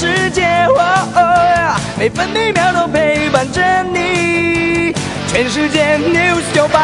世界，每分每秒都陪伴着你。全世界 News 98。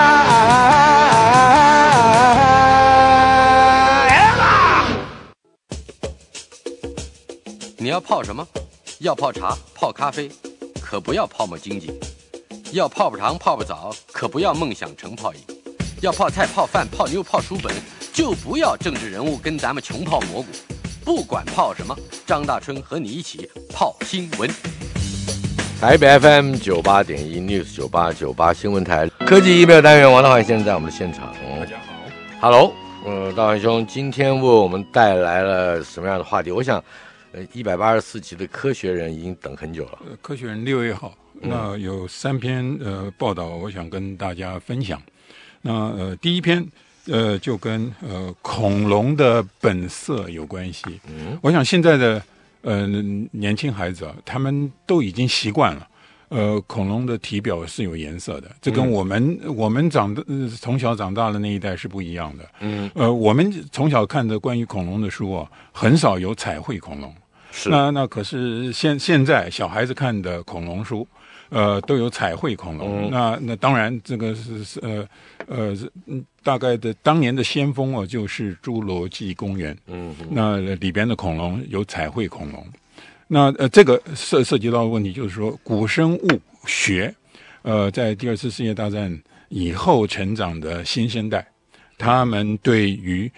你要泡什么？要泡茶、泡咖啡，可不要泡沫经济；要泡泡糖、泡泡澡，可不要梦想成泡影；要泡菜、泡饭、泡妞、泡书本，就不要政治人物跟咱们穷泡蘑菇。不管泡什么，张大春和你一起泡新闻。 台北 FM 98.1 News 98新闻台科技1秒单元，王大环先生在我们的现场。 大家好 ，Hello，大环兄今天为我们带来了什么样的话题？我想，184期的《科学人》已经等很久了。 科学人6月号，那有3篇报道，我想跟大家分享。那第一篇就跟恐龙的本色有关系。我想现在的年轻孩子啊，他们都已经习惯了。恐龙的体表是有颜色的，这跟我们从小长大的那一代是不一样的。我们从小看的关于恐龙的书啊，很少有彩绘恐龙。 是那可是现在小孩子看的恐龙书，都有彩绘恐龙。那当然这个是大概的当年的先锋哦，就是侏罗纪公园。那里边的恐龙有彩绘恐龙。那这个涉及到的问题就是说，古生物学，在第2次世界大战以后成长的新生代，他们对于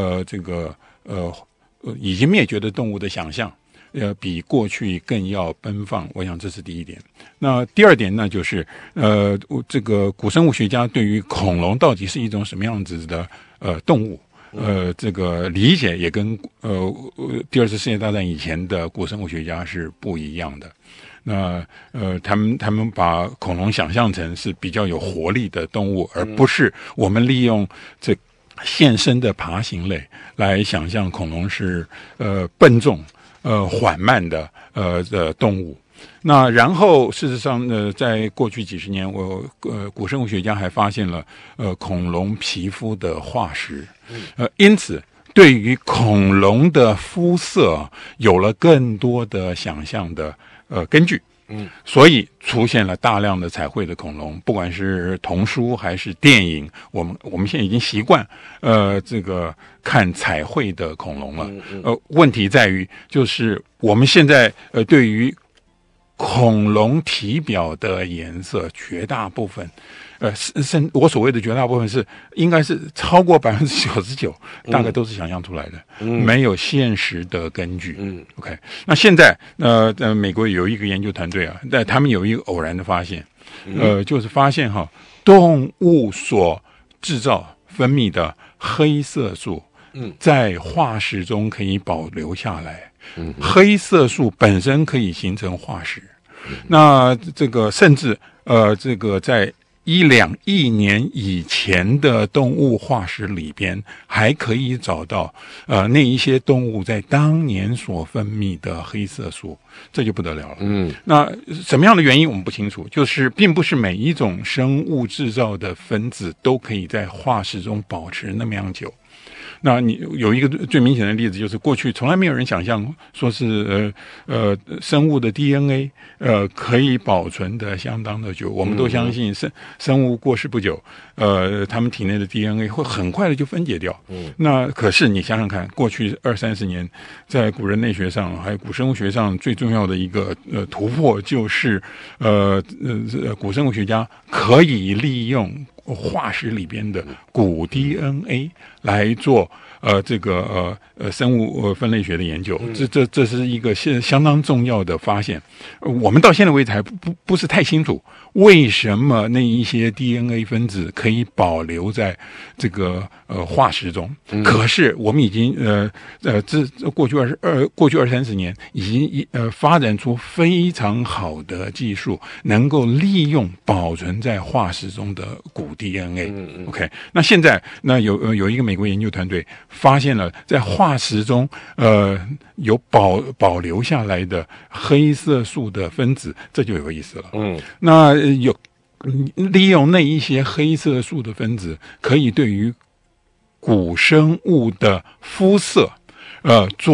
已经灭绝的动物的想象，比过去更要奔放。我想这是第一点。那第二点呢，就是这个古生物学家对于恐龙到底是一种什么样子的动物，这个理解也跟第2次世界大战以前的古生物学家是不一样的。那他们把恐龙想象成是比较有活力的动物，而不是我们利用这现生的爬行类来想象恐龙是笨重缓慢的动物。那然后事实上呢，在过去几十年，古生物学家还发现了恐龙皮肤的化石。因此对于恐龙的肤色有了更多的想象的根据。所以出现了大量的彩绘的恐龙，不管是童书还是电影，我们现在已经习惯这个看彩绘的恐龙了。问题在于就是我们现在对于恐龙体表的颜色，绝大部分我所谓的绝大部分是应该是超过99%，大概都是想象出来的，没有现实的根据。OK， 那现在美国有一个研究团队啊，但他们有一个偶然的发现，就是发现动物所制造分泌的黑色素，在化石中可以保留下来。黑色素本身可以形成化石。那这个甚至这个在1-2亿年以前的动物化石里边，还可以找到那一些动物在当年所分泌的黑色素，这就不得了了。那什么样的原因我们不清楚，就是并不是每一种生物制造的分子都可以在化石中保持那么样久。那你有一个最明显的例子，就是过去从来没有人想象说是生物的 DNA 可以保存的相当的久。我们都相信生物过世不久，他们体内的 DNA 会很快的就分解掉。那可是你想想看，过去20-30年，在古人类学上还有古生物学上最重要的一个突破，就是古生物学家可以利用化石里边的古 DNA 来做生物分类学的研究。这是一个相当重要的发现。我们到现在为止还不是太清楚为什么那一些 DNA 分子可以保留在这个化石中。可是我们已经过去20-30年已经发展出非常好的技术，能够利用保存在化石中的古 DNA。OK， 那现在有一个美国研究团队发现了在化石中有保留下来的黑色素的分子，这就有意思了。那利用那一些黑色素的分子，可以对于古生物的肤色做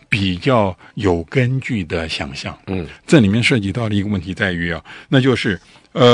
比较有根据的想象。这里面涉及到的一个问题在于那就是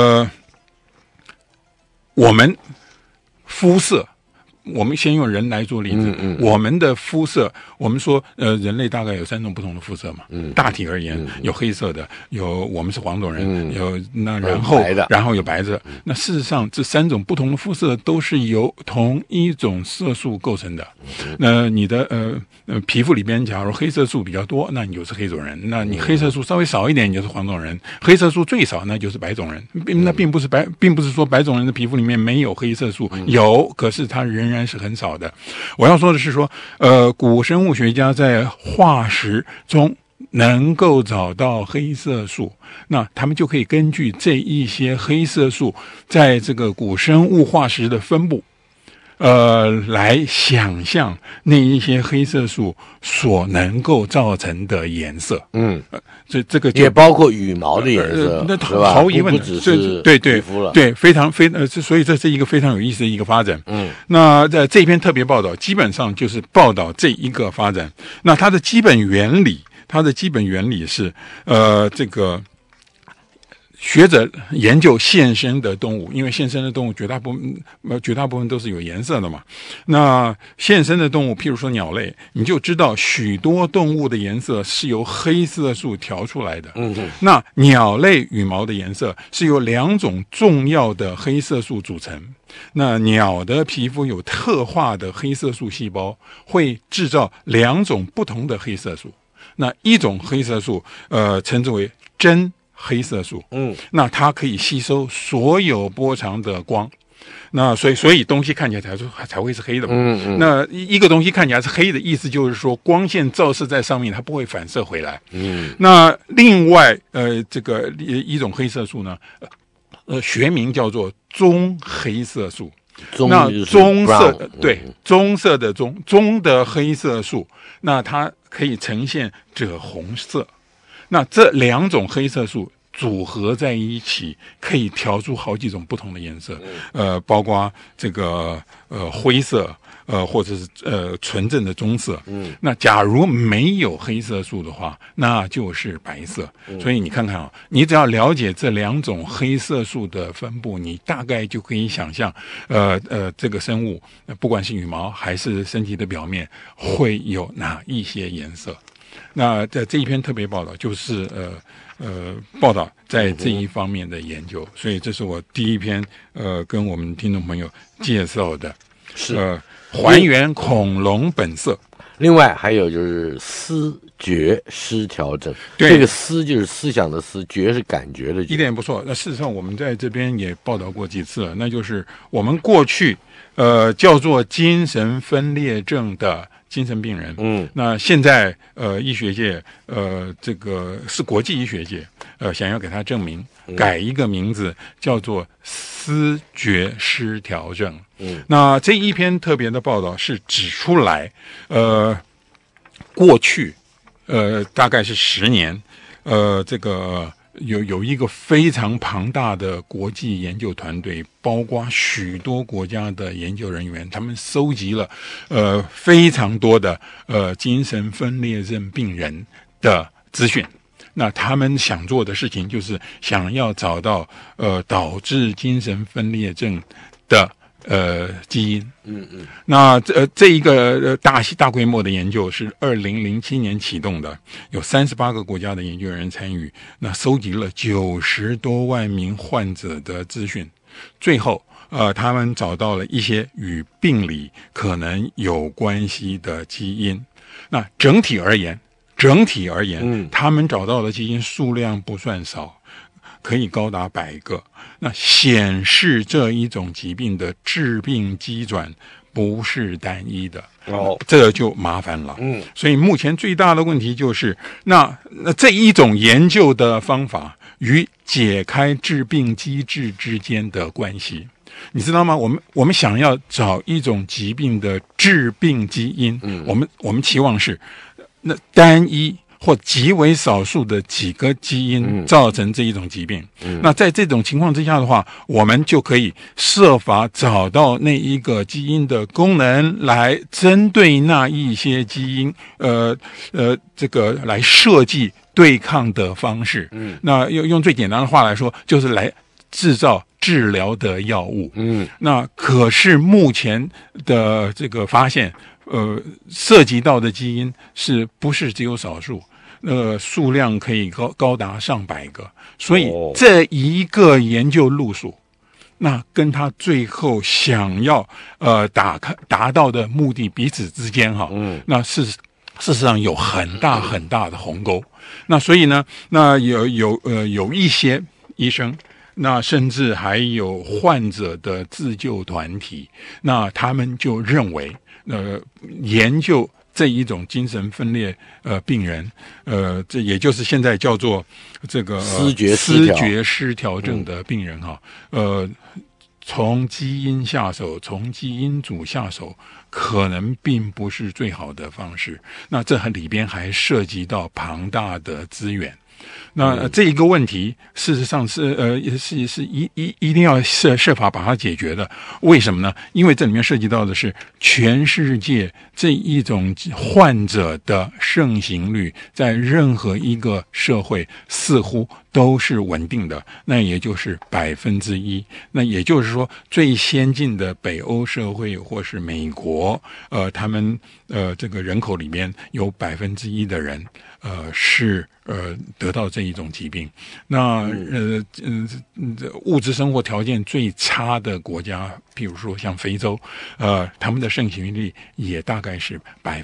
我们肤色。我们先用人来做例子，我们的肤色，我们说，人类大概有3种不同的肤色嘛，大体而言，有黑色的，有我们是黄种人，有那然后有白的。那事实上，这3种不同的肤色都是由同一种色素构成的。那你的皮肤里边，假如黑色素比较多，那你就是黑种人；那你黑色素稍微少一点，你就是黄种人；黑色素最少，那就是白种人。那并不是说白种人的皮肤里面没有黑色素，有，可是它仍然是很少的。我要说的是说，古生物学家在化石中能够找到黑色素，那他们就可以根据这一些黑色素在这个古生物化石的分布，来想象那一些黑色素所能够造成的颜色。这个也包括羽毛的颜色， 那毫无疑问的， 不只是皮肤了。 对，所以这是一个非常有意思的一个发展。那在这篇特别报道，基本上就是报道这一个发展。那它的基本原理是，这个。学者研究现生的动物，因为现生的动物绝大部分都是有颜色的嘛。那现生的动物，譬如说鸟类，你就知道许多动物的颜色是由黑色素调出来的。那鸟类羽毛的颜色是由2种重要的黑色素组成。那鸟的皮肤有特化的黑色素细胞，会制造2种不同的黑色素。那一种黑色素，称之为真黑色素，那它可以吸收所有波长的光，那所以东西看起来才会是黑的嘛。那一个东西看起来是黑的，意思就是说光线照射在上面，它不会反射回来。那另外这个一种黑色素呢，学名叫做棕黑色素。那棕色对棕色的棕的黑色素，那它可以呈现赭红色。那这2种黑色素组合在一起，可以调出好几种不同的颜色，包括这个灰色，或者是纯正的棕色。那假如没有黑色素的话，那就是白色。所以你看看你只要了解这2种黑色素的分布，你大概就可以想象，这个生物不管是羽毛还是身体的表面会有哪一些颜色。那在这一篇特别报道就是报道在这一方面的研究，所以这是我第一篇跟我们听众朋友介绍的，是还原恐龙本色。 另外还有就是思觉失调症，这个思就是思想的思，觉是感觉的觉， 一点也不错。那事实上我们在这边也报道过几次了，那就是我们过去叫做精神分裂症的精神病人，那现在医学界这个是国际医学界想要给他证明，改一个名字叫做思觉失调症。那这一篇特别的报道是指出来，过去大概是10年，这个有一个非常庞大的国际研究团队，包括许多国家的研究人员，他们收集了非常多的精神分裂症病人的资讯。那他们想做的事情就是想要找到导致精神分裂症的基因。那这一个大规模的研究是2007年启动的，有38个国家的研究人员参与，那收集了90多万名患者的资讯，最后他们找到了一些与病理可能有关系的基因。那整体而言，他们找到的基因数量不算少，可以高达100个。那显示这一种疾病的致病机转不是单一的，这就麻烦了。所以目前最大的问题就是，那这一种研究的方法与解开致病机制之间的关系。你知道吗？我们想要找一种疾病的致病基因，我们期望是那单一或极为少数的几个基因造成这一种疾病。那在这种情况之下的话，我们就可以设法找到那一个基因的功能，来针对那一些基因，这个来设计对抗的方式。那用最简单的话来说，就是来制造治疗的药物。那可是目前的这个发现，涉及到的基因是不是只有少数？数量可以高达上百个，所以这一个研究路数，那跟他最后想要达到的目的彼此之间那事实上有很大很大的鸿沟。那所以呢，那有一些医生，那甚至还有患者的自救团体，那他们就认为研究这一种精神分裂病人，这也就是现在叫做这个思觉失调症的病人从基因下手，从基因组下手，可能并不是最好的方式。那这里边还涉及到庞大的资源。那这一个问题，事实上是一定要设法把它解决的。为什么呢？因为这里面涉及到的是全世界这一种患者的盛行率，在任何一个社会似乎都是稳定的，那也就是1%。那也就是说，最先进的北欧社会或是美国，他们这个人口里面有1%的人是得到这一种疾病。那物质生活条件最差的国家，譬如说像非洲，他们的盛行率也大概是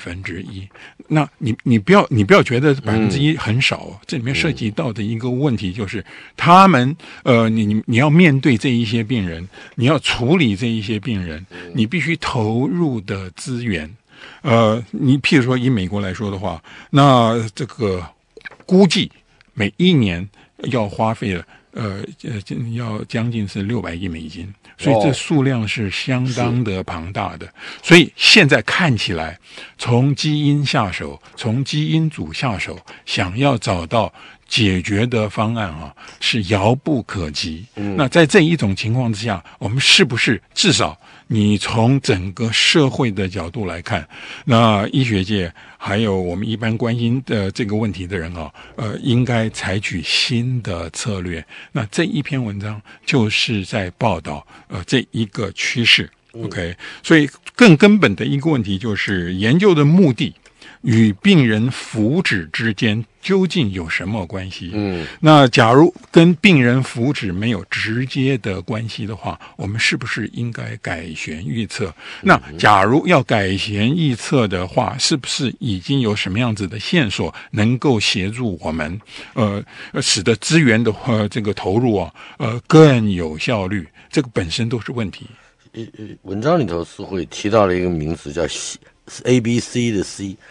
1%。那你不要觉得1%很少，这里面涉及到的一个问题就是他们你要面对这一些病人，你要处理这一些病人，你必须投入的资源。你譬如说以美国来说的话，那这个估计每一年要花费了要将近是$600亿，所以这数量是相当的庞大的。所以现在看起来，从基因下手，从基因组下手，想要找到解决的方案是遥不可及。那在这一种情况之下，我们是不是至少你从整个社会的角度来看，那医学界还有我们一般关心的这个问题的人应该采取新的策略。那这一篇文章就是在报道这一个趋势。OK， 所以更根本的一个问题就是研究的目的与病人福祉之间究竟有什么关系？那假如跟病人福祉没有直接的关系的话，我们是不是应该改弦易辙？那假如要改弦易辙的话，是不是已经有什么样子的线索能够协助我们使得资源的这个投入更有效率？这个本身都是问题。 文章里头似乎也提到了一个名词叫ABC 的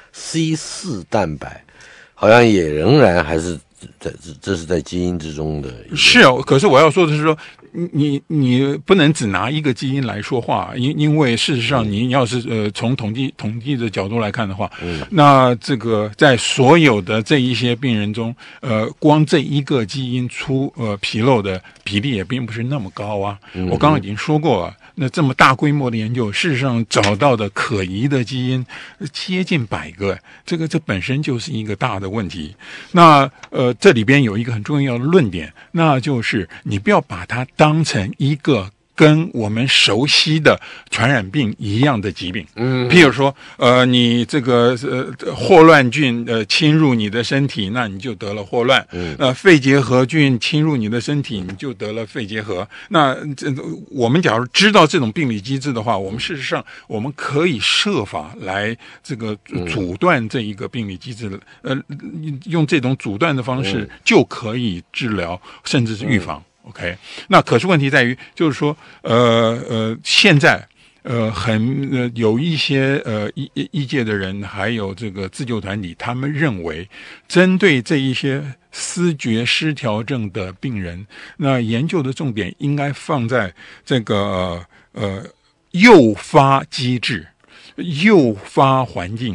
C4 蛋白，好像也仍然还是这是在基因之中的。 是可是我要说的是说，你不能只拿一个基因来说话，因为事实上你要是从统计的角度来看的话，那这个在所有的这一些病人中，光这一个基因出纰漏的比例也并不是那么高啊。我刚刚已经说过了。那这么大规模的研究，事实上找到的可疑的基因接近100个，这本身就是一个大的问题。那这里边有一个很重要的论点，那就是你不要把它当成一个跟我们熟悉的传染病一样的疾病。譬如说你这个霍乱菌侵入你的身体，那你就得了霍乱。肺结核菌侵入你的身体，你就得了肺结核。那我们假如知道这种病理机制的话，我们事实上我们可以设法来这个阻断这一个病理机制，用这种阻断的方式就可以治疗，甚至是预防。OK， 那可是问题在于，就是说，现在有一些医界的人，还有这个自救团体，他们认为，针对这一些思觉失调症的病人，那研究的重点应该放在这个诱发机制、诱发环境。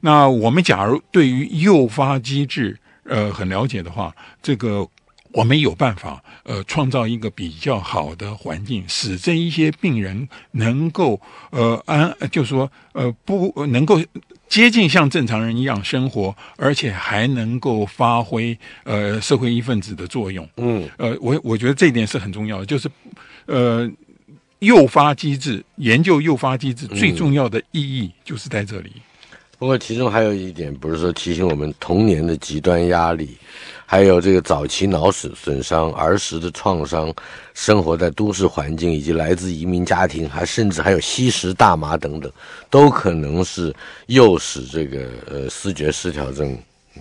那我们假如对于诱发机制很了解的话，这个我们有办法创造一个比较好的环境，使这一些病人能够就是说不能够接近像正常人一样生活，而且还能够发挥社会一份子的作用。我觉得这一点是很重要的，就是诱发机制，研究诱发机制最重要的意义就是在这里。 不过其中还有一点，不是说提醒我们童年的极端压力，还有这个早期脑损伤、儿时的创伤、生活在都市环境以及来自移民家庭，甚至还有吸食大麻等等，都可能是诱使这个思觉失调症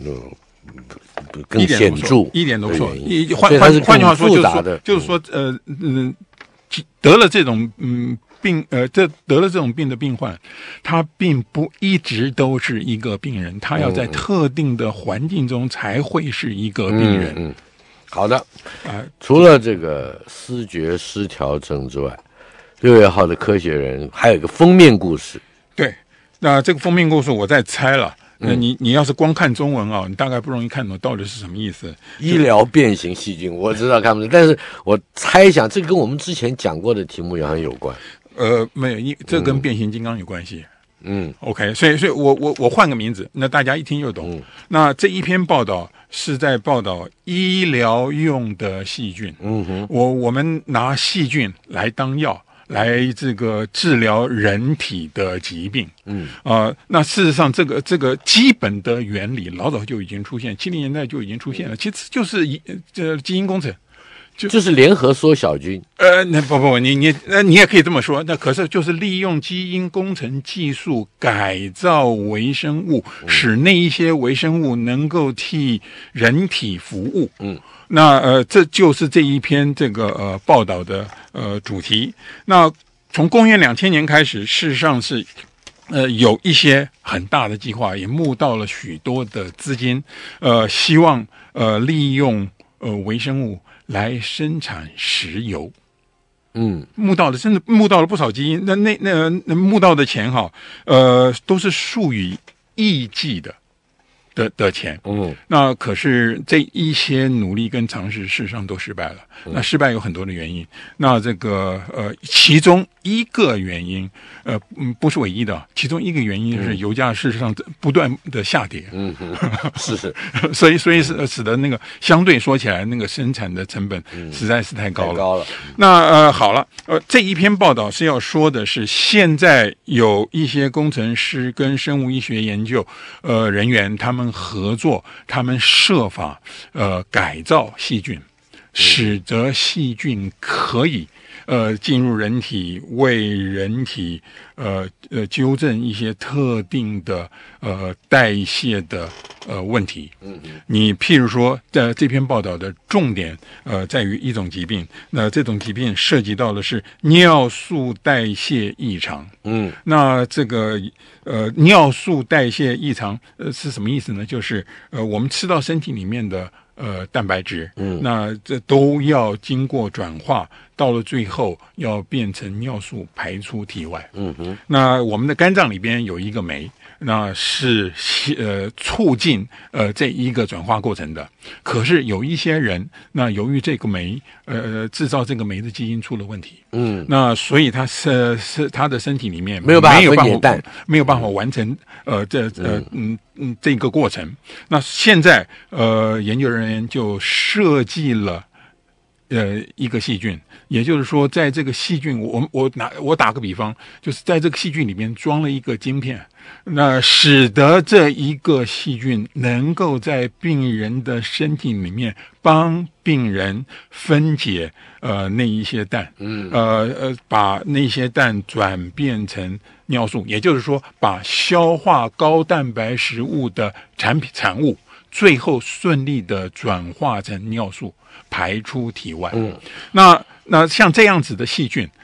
更显著， 一点都不错。 换句话说，就是说得了这种病得了这种病的病患，他并不一直都是一个病人，他要在特定的环境中才会是一个病人。 好的，除了这个思觉失调症之外，6月号的科学人还有一个封面故事。 对，那这个封面故事我再猜了。你要是光看中文啊，你大概不容易看懂到底是什么意思。 医疗变形细菌，我知道看不懂，但是我猜想这跟我们之前讲过的题目也很有关。 没有，这跟变形金刚有关系。OK， 所以我换个名字，那大家一听就懂。那这一篇报道是在报道医疗用的细菌。我们拿细菌来当药，来这个治疗人体的疾病。那事实上这个基本的原理老早就已经出现，70年代就已经出现了，其实就是基因工程。 就是联合缩小菌。 那不，你也可以这么说。那可是就是利用基因工程技术改造微生物，使那一些微生物能够替人体服务。那这就是这一篇这个报道的主题。那从公元2000年开始，事实上是有一些很大的计划，也募到了许多的资金，希望利用微生物来生产石油。募到了不少基金，那募到的钱哈，都是数以亿计的钱。那可是这一些努力跟尝试事实上都失败了。那失败有很多的原因，那这个其中一个原因不是唯一的，其中一个原因是油价事实上不断的下跌。 是所以使得那个相对说起来那个生产的成本实在是太高了。那好了，这一篇报道是要说的是，现在有一些工程师跟生物医学研究人员，他们合作，他们设法改造细菌，使得细菌可以进入人体，为人体纠正一些特定的代谢的问题。你譬如说这篇报道的重点在于一种疾病，那这种疾病涉及到的是尿素代谢异常。那这个尿素代谢异常是什么意思呢？就是我们吃到身体里面的蛋白质，那这都要经过转化，到了最后要变成尿素排出体外。那我们的肝脏里边有一个酶，那是促进这一个转化过程的。可是有一些人，那由于这个酶制造这个酶的基因出了问题，那所以他是他的身体里面没有办法完成这个过程。那现在研究人员就设计了一个细菌，也就是说，在这个细菌，我打个比方，就是在这个细菌里面装了一个晶片，那使得这一个细菌能够在病人的身体里面帮病人分解那一些氮，把那些氮转变成尿素，也就是说，把消化高蛋白食物的产物，最后顺利的转化成尿素排出体外。那像这样子的细菌，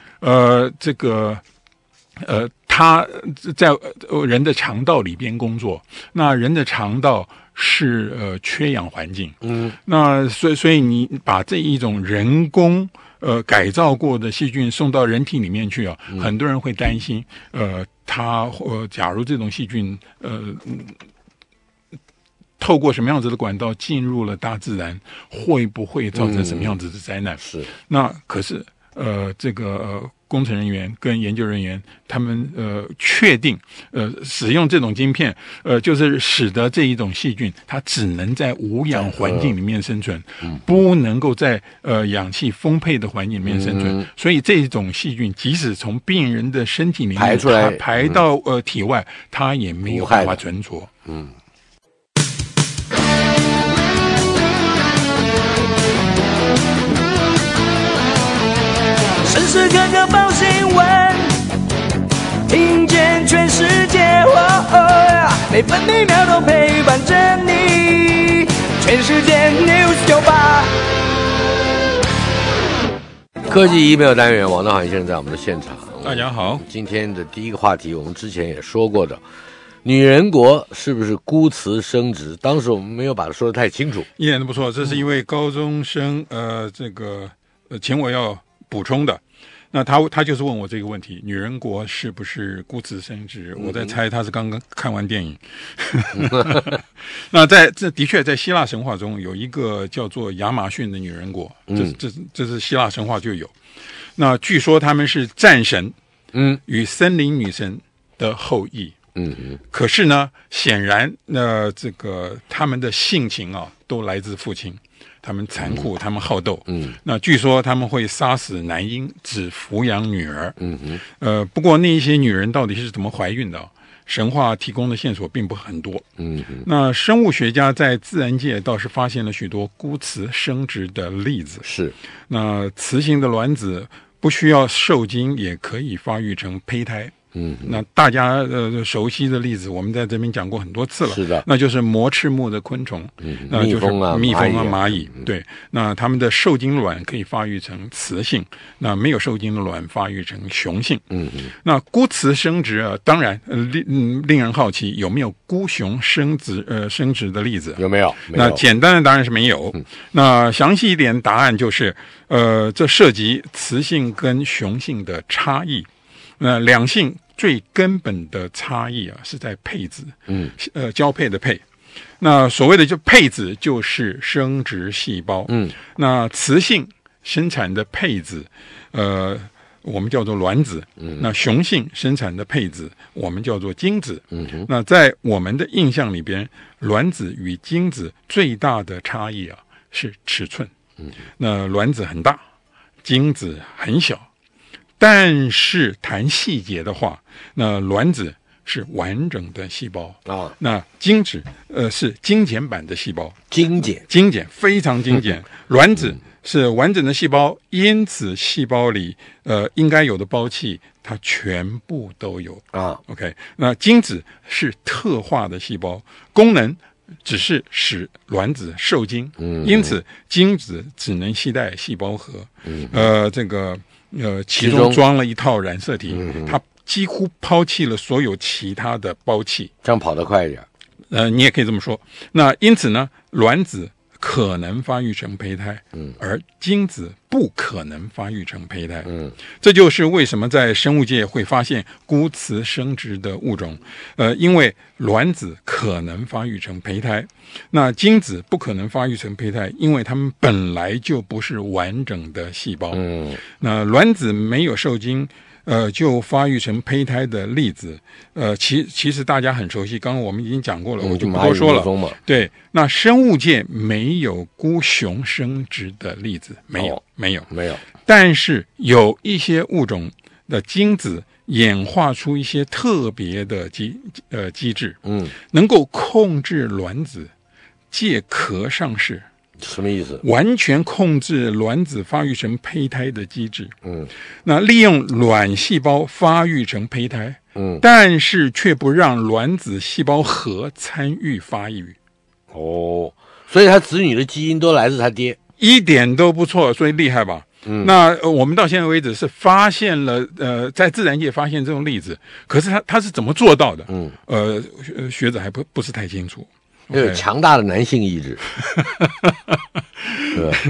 它在人的肠道里边工作，那人的肠道是缺氧环境。那所以你把这一种人工改造过的细菌送到人体里面去啊，很多人会担心假如这种细菌透过什么样子的管道进入了大自然，会不会造成什么样子的灾难？ 是。 那可是这个工程人员跟研究人员他们确定使用这种晶片就是使得这一种细菌它只能在无氧环境里面生存，不能够在氧气丰沛的环境里面生存，所以这种细菌即使从病人的身体里面排出来排到体外，它也没有办法存着。 时时刻刻报新闻，听见全世界，每分每秒都陪伴着你。全世界 News 98。 科技1秒单元，王道涵先生在我们的现场。 大家好， 今天的第一个话题，我们之前也说过的，女人国是不是孤雌生殖？当时我们没有把它说得太清楚。 一点都不错，这是一位高中生，请我要补充的。那他就是问我这个问题：女人国是不是孤雌生殖？我在猜他是刚刚看完电影。那这的确在希腊神话中有一个叫做亚马逊的女人国，这是希腊神话就有。那据说他们是战神，与森林女神的后裔。可是呢，显然他们的性情啊，都来自父亲。他们残酷，他们好斗。那据说他们会杀死男婴，只抚养女儿。不过那一些女人到底是怎么怀孕的？神话提供的线索并不很多。那生物学家在自然界倒是发现了许多孤雌生殖的例子。 是。 那雌性的卵子不需要受精也可以发育成胚胎。那大家熟悉的例子，我们在这边讲过很多次了。 是的， 那就是膜翅目的昆虫，那就是蜜蜂啊、蚂蚁。对，那它们的受精卵可以发育成雌性，那没有受精的卵发育成雄性。那孤雌生殖啊，当然令人好奇，有没有孤雄生殖的例子？ 有没有？ 那简单的答案是没有。那详细一点答案就是，这涉及雌性跟雄性的差异。那两性最根本的差异啊，是在配子，交配的配。那所谓的配子就是生殖细胞，那雌性生产的配子，我们叫做卵子，那雄性生产的配子，我们叫做精子。那在我们的印象里边，卵子与精子最大的差异啊是尺寸，那卵子很大，精子很小。但是谈细节的话，那卵子是完整的细胞啊，那精子是精简版的细胞，精简非常精简。卵子是完整的细胞，因此细胞里应该有的胞器它全部都有啊。OK， 那精子是特化的细胞，功能只是使卵子受精，因此精子只能携带细胞核，其中装了一套染色体，它几乎抛弃了所有其他的胞器， 这样跑得快一点。 你也可以这么说。那因此呢，卵子可能发育成胚胎，而精子不可能发育成胚胎。这就是为什么在生物界会发现孤雌生殖的物种。因为卵子可能发育成胚胎，那精子不可能发育成胚胎，因为它们本来就不是完整的细胞。那卵子没有受精，就发育成胚胎的例子，其实大家很熟悉，刚刚我们已经讲过了，我就不多说了。对，那生物界没有孤雄生殖的例子，没有。但是有一些物种的精子演化出一些特别的机制，能够控制卵子借壳上市。 什么意思？ 完全控制卵子发育成胚胎的机制。那利用卵细胞发育成胚胎，但是却不让卵子细胞核参与发育。 所以他子女的基因都来自他爹， 一点都不错，所以厉害吧？那我们到现在为止是发现了在自然界发现这种例子，可是他是怎么做到的？学者还不是太清楚。 要有强大的男性意志，对吧？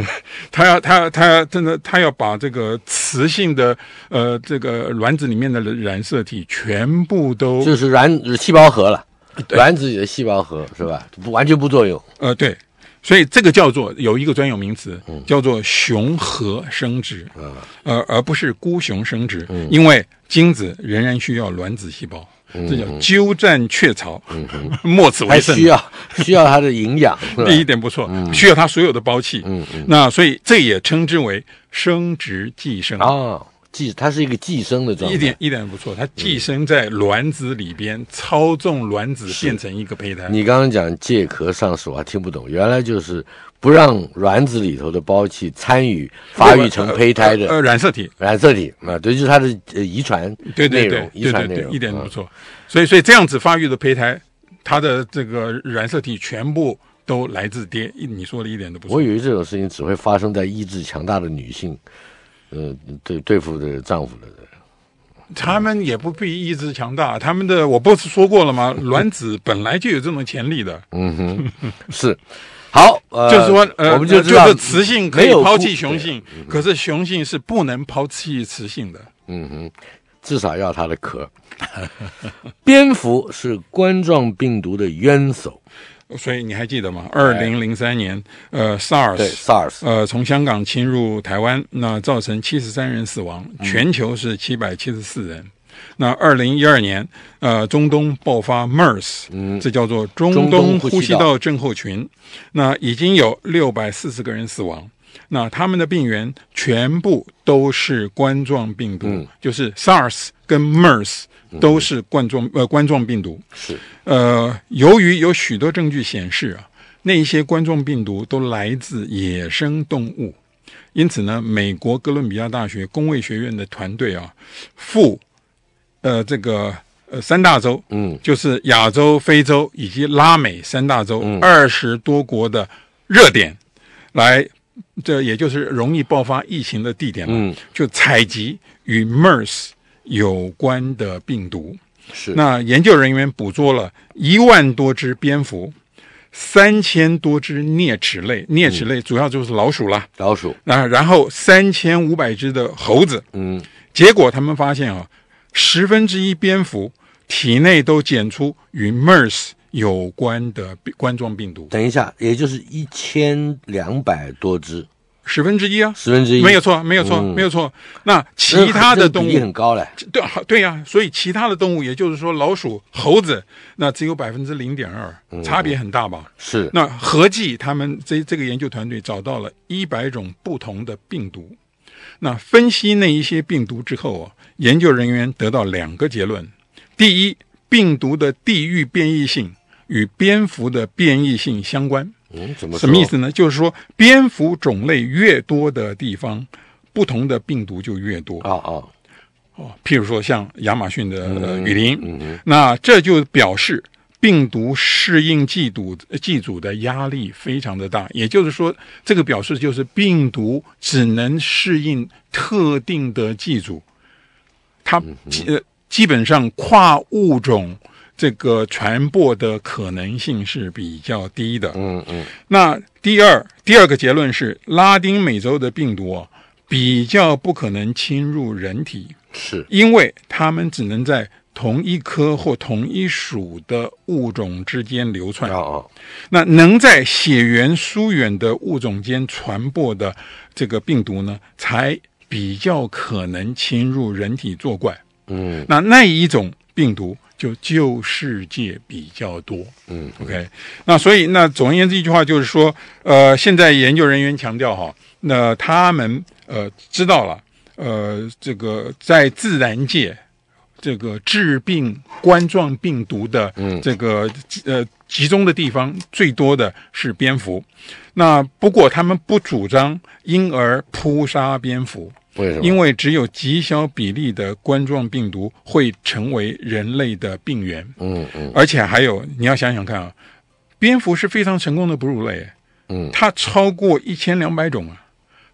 他要把这个雌性的这个卵子里面的染色体全部都就是细胞核了，卵子里的细胞核是吧？完全不作用。 对。所以这个叫做有一个专有名词，叫做雄核生殖，而不是孤雄生殖，因为精子仍然需要卵子细胞，这叫鸠占鹊巢，莫此为甚。需要它的营养， 第一点不错，需要它所有的胞器。那所以这也称之为生殖寄生啊。它是一个寄生的状态， 一点不错，它寄生在卵子里边，操纵卵子变成一个胚胎。 你刚刚讲借壳上市，我还听不懂，原来就是不让卵子里头的胞器参与发育成胚胎的染色体啊，对，就是它的遗传内容，遗传内容， 一点不错。所以这样子发育的胚胎，它的这个染色体全部都来自爹。你说的一点都不错。 我以为这种事情只会发生在意志强大的女性。对付的丈夫的人， 他们也不必意志强大，他们的我不是说过了吗？卵子本来就有这种潜力的。 是。好， 就是说， 我们就知道， 就是雌性可以抛弃雄性，可是雄性是不能抛弃雌性的。 至少要它的壳。蝙蝠是冠状病毒的元首。 所以你还记得吗？2003年，SARS，从香港侵入台湾，那造成73人死亡，全球是774人。那2012年，中东爆发 MERS，这叫做中东呼吸道症候群，那已经有640个人死亡。那他们的病源全部都是冠状病毒，就是 SARS 跟 MERS。都是冠状病毒。 是， 由于有许多证据显示啊，那一些冠状病毒都来自野生动物，因此呢，美国哥伦比亚大学公卫学院的团队啊，赴这个三大洲，就是亚洲、非洲以及拉美三大洲20多国的热点，来，这也就是容易爆发疫情的地点了，就采集与 MERS。有关的病毒。 是， 那研究人员捕捉了1万多只蝙蝠，3000多只啮齿类，啮齿类主要就是老鼠啦，然后3500只的猴子，结果他们发现啊，1/10蝙蝠体内都检出与 MERS 有关的冠状病毒。 等一下，也就是1200多只。 1/10啊 ，1/10， 没有错，没有错，没有错。那其他的动物比例很高嘞， 对呀，所以其他的动物，也就是说老鼠、猴子，那只有0.2%，差别很大吧？ 是。 那合计他们这个研究团队找到了100种不同的病毒，那分析那一些病毒之后啊，研究人员得到2个结论：第一，病毒的地域变异性与蝙蝠的变异性相关。什么意思呢？就是说，蝙蝠种类越多的地方，不同的病毒就越多。譬如说像亚马逊的雨林，那这就表示病毒适应寄主的压力非常的大。也就是说，这个表示就是病毒只能适应特定的寄主，它基本上跨物种。这个传播的可能性是比较低的。那第二个结论是，拉丁美洲的病毒比较不可能侵入人体， 是因为它们只能在同一科或同一属的物种之间流窜。那能在血缘疏远的物种间传播的这个病毒呢，才比较可能侵入人体作怪。那一种病毒就旧世界比较多。OK， 那所以那总而言之一句话就是说，现在研究人员强调哈，那他们知道了，这个在自然界这个致病冠状病毒的这个集中的地方最多的是蝙蝠。那不过他们不主张因而扑杀蝙蝠。 为什么？ 因为只有极小比例的冠状病毒会成为人类的病源。而且还有，你要想想看啊，蝙蝠是非常成功的哺乳类。它超过1200种啊，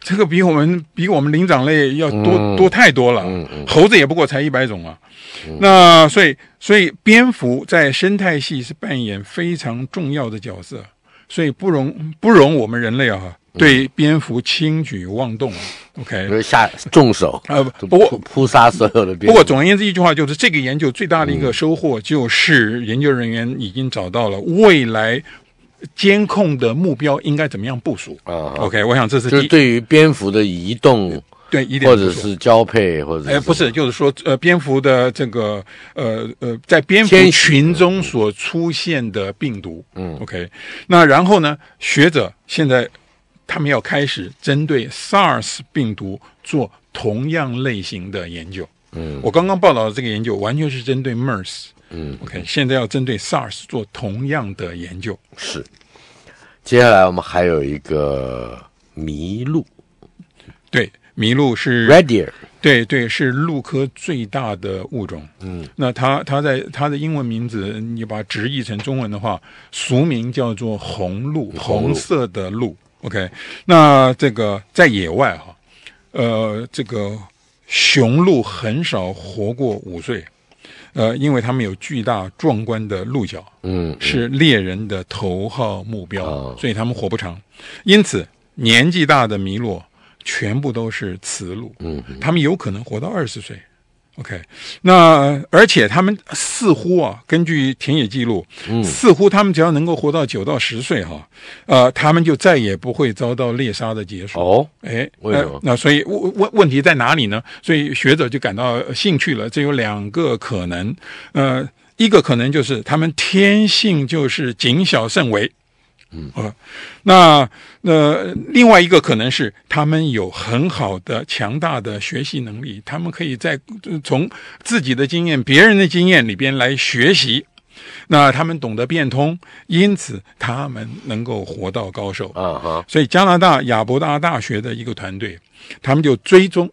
这个比我们灵长类要多太多了。猴子也不过才100种啊。那所以蝙蝠在生态系是扮演非常重要的角色，所以不容我们人类对蝙蝠轻举妄动。OK， 下重手不过扑杀所有的蝙蝠。 不过总而言之一句话就是，这个研究最大的一个收获就是研究人员已经找到了未来监控的目标应该怎么样部署。OK， 我想这是就是对于蝙蝠的移动。 对，一点或者是交配，或者不是，就是说，蝙蝠的这个在蝙蝠群中所出现的病毒，OK， 那然后呢，学者现在他们要开始针对 SARS 病毒做同样类型的研究。我刚刚报道的这个研究完全是针对 MERS，OK， 现在要针对 SARS 做同样的研究。 是，接下来我们还有一个麋鹿， 对。麋鹿是 Red Deer， 对，是鹿科最大的物种。那它的英文名字，你把它直译成中文的话，俗名叫做红鹿，红色的鹿。OK， 那这个在野外这个雄鹿很少活过5岁，因为它们有巨大壮观的鹿角，是猎人的头号目标，所以它们活不长。因此，年纪大的麋鹿全部都是雌鹿，他们有可能活到20岁。OK， 那而且他们似乎根据田野记录，似乎他们只要能够活到9到10岁他们就再也不会遭到猎杀的结束。 为什么？ 那所以问题在哪里呢？所以学者就感到兴趣了。这有2个可能，一个可能就是他们天性就是谨小慎微。那另外一个可能是他们有很好的强大的学习能力，他们可以从自己的经验、别人的经验里边来学习。那他们懂得变通，因此他们能够活到高寿。所以加拿大亚伯达大学的一个团队，他们就追踪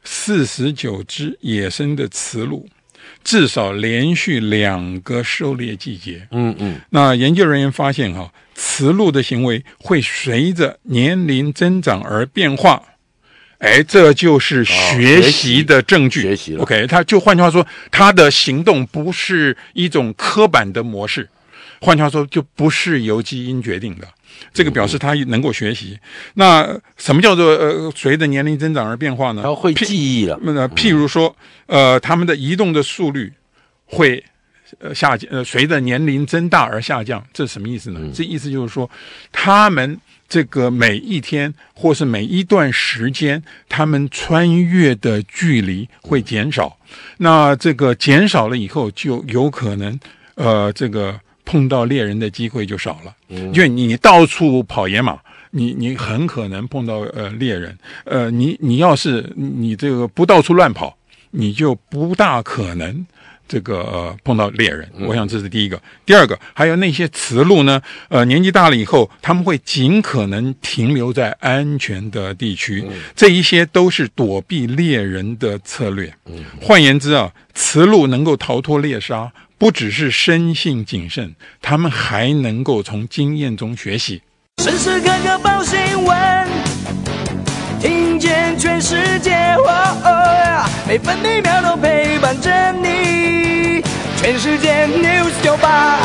49只野生的雌鹿，至少连续2个狩猎季节。那研究人员发现雌鹿的行为会随着年龄增长而变化。这就是学习的证据。 学习了。 OK， 他就换句话说，他的行动不是一种刻板的模式，换句话说，就不是由基因决定的。这个表示他能够学习。那什么叫做随着年龄增长而变化呢？ 他会记忆了。 譬如说，他们的移动的速率会下降，随着年龄增大而下降。这是什么意思呢？这意思就是说，他们这个每一天或是每一段时间，他们穿越的距离会减少。那这个减少了以后，就有可能这个碰到猎人的机会就少了。因为你到处跑野马，你很可能碰到猎人。你要是你这个不到处乱跑，你就不大可能这个碰到猎人。我想这是第一个。第二个，还有那些雌鹿呢，年纪大了以后，他们会尽可能停留在安全的地区。这一些都是躲避猎人的策略。换言之雌鹿能够逃脱猎杀，不只是生性谨慎，他们还能够从经验中学习。 时时刻刻报新闻，听见全世界，每分每秒都陪伴着你。全世界 News 98，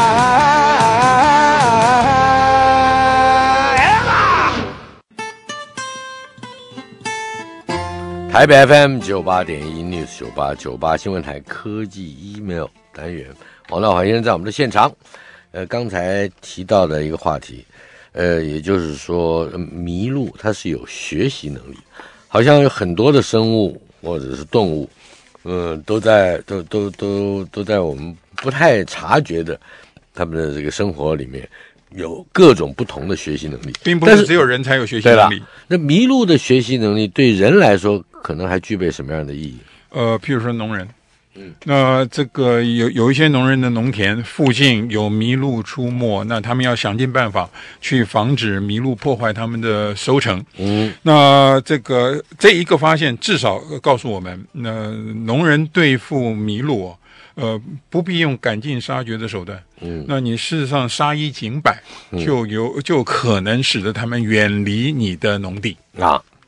台北 FM 98.1 News 98新闻台科技 email 单元，王道华先生在我们的现场。刚才提到的一个话题，也就是说，麋鹿它是有学习能力，好像有很多的生物或者是动物，都在我们不太察觉的他们的这个生活里面，有各种不同的学习能力， 并不是只有人才有学习能力。 那麋鹿的学习能力对人来说，可能还具备什么样的意义？ 譬如说农人。那这个有一些农人的农田附近有麋鹿出没，那他们要想尽办法去防止麋鹿破坏他们的收成。那这一个发现至少告诉我们，那农人对付麋鹿不必用赶尽杀绝的手段。那你事实上杀一儆百，就可能使得他们远离你的农地。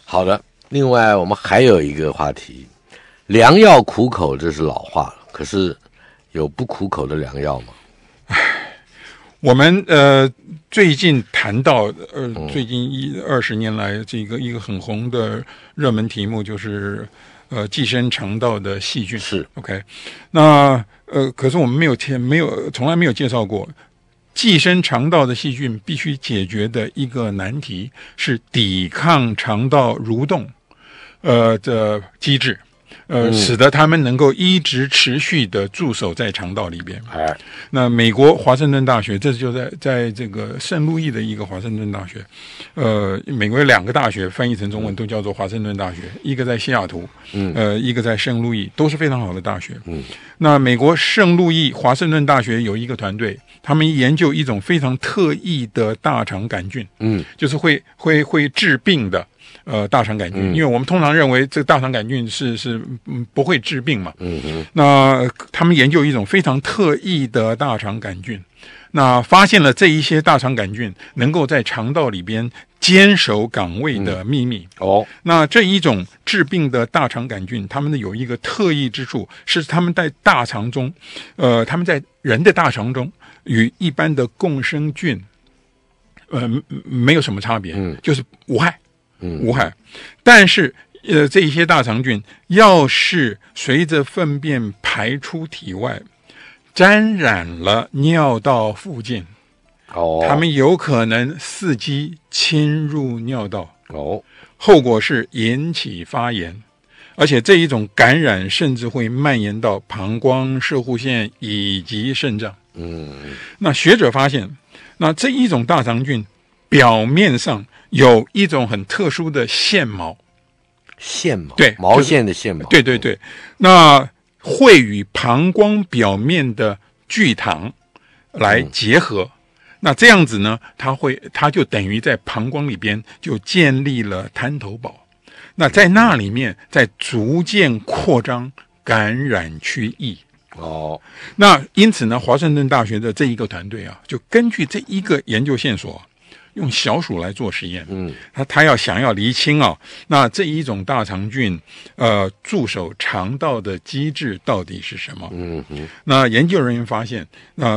好的，另外我们还有一个话题，良药苦口，这是老话了，可是有不苦口的良药吗？ 我们最近谈到最近20年来这个一个很红的热门题目就是寄生肠道的细菌是 OK， 那可是我们从来没有介绍过。寄生肠道的细菌必须解决的一个难题是抵抗肠道蠕动的机制，使得他们能够一直持续的驻守在肠道里边。那美国华盛顿大学，这就在这个圣路易的一个华盛顿大学，美国有2个大学翻译成中文都叫做华盛顿大学，一个在西雅图，一个在圣路易，都是非常好的大学。那美国圣路易华盛顿大学有一个团队，他们研究一种非常特异的大肠杆菌，就是会治病的大肠杆菌，因为我们通常认为这个大肠杆菌是不会治病嘛，那他们研究一种非常特异的大肠杆菌，那发现了这一些大肠杆菌能够在肠道里边坚守岗位的秘密。那这一种治病的大肠杆菌，他们有一个特异之处，是他们在大肠中，他们在人的大肠中与一般的共生菌，没有什么差别，就是无害。无害，但是这一些大肠菌要是随着粪便排出体外，沾染了尿道附近，它们有可能伺机侵入尿道，后果是引起发炎，而且这一种感染甚至会蔓延到膀胱、摄护腺以及肾脏。那学者发现，那这一种大肠菌表面上有一种很特殊的线毛，对， 毛线的线毛， 对，那会与膀胱表面的聚糖来结合，那这样子呢，它就等于在膀胱里边就建立了滩头堡，那在那里面再逐渐扩张感染区域。那因此呢，华盛顿大学的这一个团队啊，就根据这一个研究线索，用小鼠来做实验，他想要厘清那这一种大肠菌驻守肠道的机制到底是什么？那研究人员发现，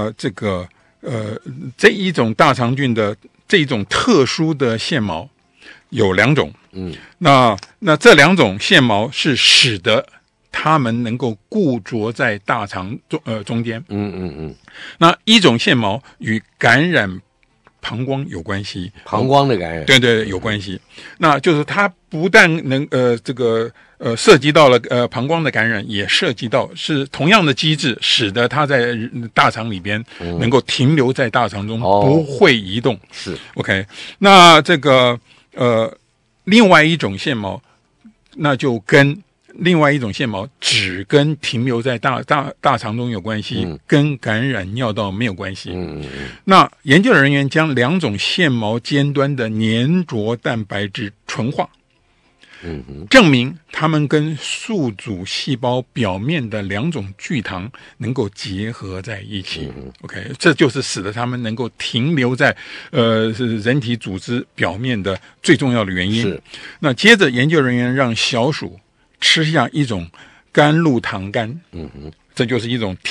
这一种大肠菌的这一种特殊的线毛有2种，那这2种线毛是使得它们能够固着在大肠中间，那一种线毛与感染膀胱有关系， 膀胱的感染， 对有关系。那就是它不但能涉及到了膀胱的感染，也涉及到是同样的机制，使得它在大肠里边能够停留在大肠中，不会移动。 是 OK。那这个另外一种线毛，那就跟另外一种线毛只跟停留在大肠中有关系，跟感染尿道没有关系。那研究人员将2种线毛尖端的粘着蛋白质纯化，证明它们跟宿主细胞表面的2种聚糖能够结合在一起。OK， 这就是使得它们能够停留在人体组织表面的最重要的原因。那接着研究人员让小鼠吃下一种甘露糖苷，这就是一种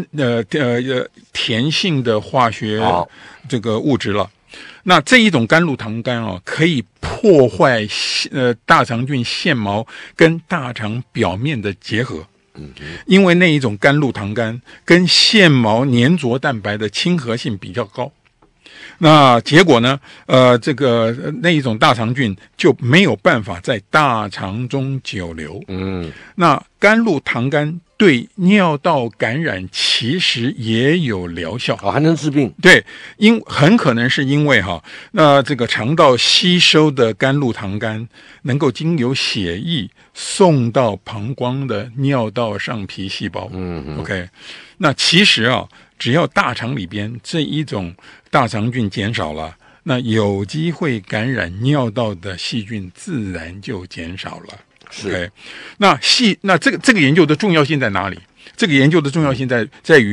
甜性的化学这个物质了。那这一种甘露糖苷可以破坏大肠菌线毛跟大肠表面的结合，因为那一种甘露糖苷跟线毛粘着蛋白的亲和性比较高。那结果呢？那一种大肠菌就没有办法在大肠中久留。那甘露糖苷对尿道感染其实也有疗效， 还能治病。 对，很可能是因为那这个肠道吸收的甘露糖苷能够经由血液送到膀胱的尿道上皮细胞。OK， 那其实只要大肠里边这一种大肠菌减少了，那有机会感染尿道的细菌自然就减少了。 是， okay， 那这个研究的重要性在哪里？这个研究的重要性在于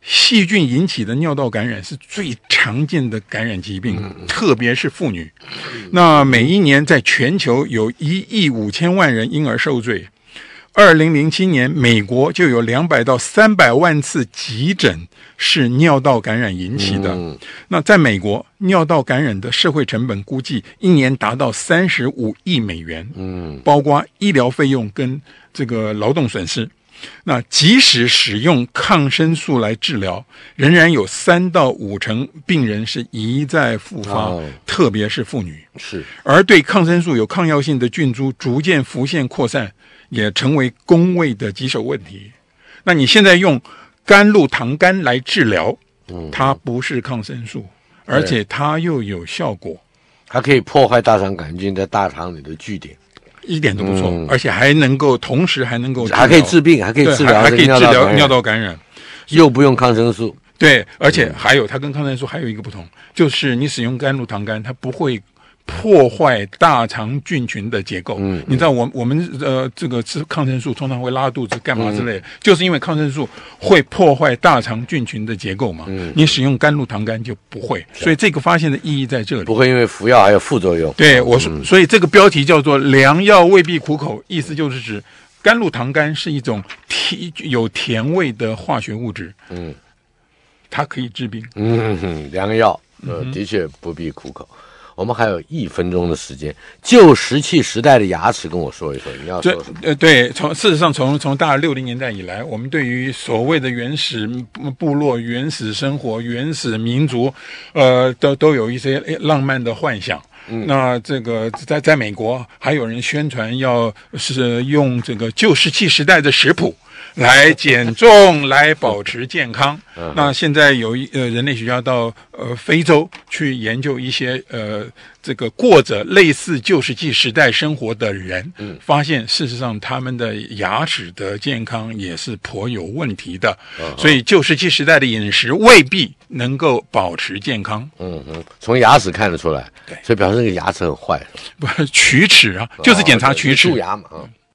细菌引起的尿道感染是最常见的感染疾病，特别是妇女。那每一年在全球有1亿5千万人因而受罪。2007年，美国就有200到300万次急诊是尿道感染引起的。那在美国，尿道感染的社会成本估计一年达到35亿美元，包括医疗费用跟这个劳动损失。那即使使用抗生素来治疗，仍然有3到5成病人是一再复发，特别是妇女。 是， 而对抗生素有抗药性的菌株逐渐浮现扩散，也成为公卫的棘手问题。那你现在用甘露糖苷来治疗，它不是抗生素，而且它又有效果， 它可以破坏大肠杆菌在大肠里的据点。 一点都不错，而且还能够同时还能够还可以治病，还可以治疗， 还可以治疗尿道感染， 又不用抗生素。 对，而且还有它跟抗生素还有一个不同，就是你使用甘露糖苷，它不会破坏大肠菌群的结构。你知道我们这个吃抗生素通常会拉肚子干嘛之类的，就是因为抗生素会破坏大肠菌群的结构嘛。你使用甘露糖苷就不会，所以这个发现的意义在这里。 不会因为服药还有副作用。 对，所以这个标题叫做良药未必苦口，意思就是指甘露糖苷是一种有甜味的化学物质。它可以治病。 良药的确不必苦口。我们还有1分钟的时间，旧石器时代的牙齿跟我说一说，你要说什么？ 对，事实上从大概60年代以来，我们对于所谓的原始部落、原始生活、原始民族，都有一些浪漫的幻想。那这个在美国还有人宣传是用这个旧石器时代的食谱来减重，来保持健康。那现在有人类学家到非洲去研究一些这个过着类似旧石器时代生活的人，发现事实上他们的牙齿的健康也是颇有问题的。所以旧石器时代的饮食未必能够保持健康。 从牙齿看得出来。 对， 所以表示那个牙齿很坏。 不，龋齿啊，就是检查龋齿。 蛀牙嘛。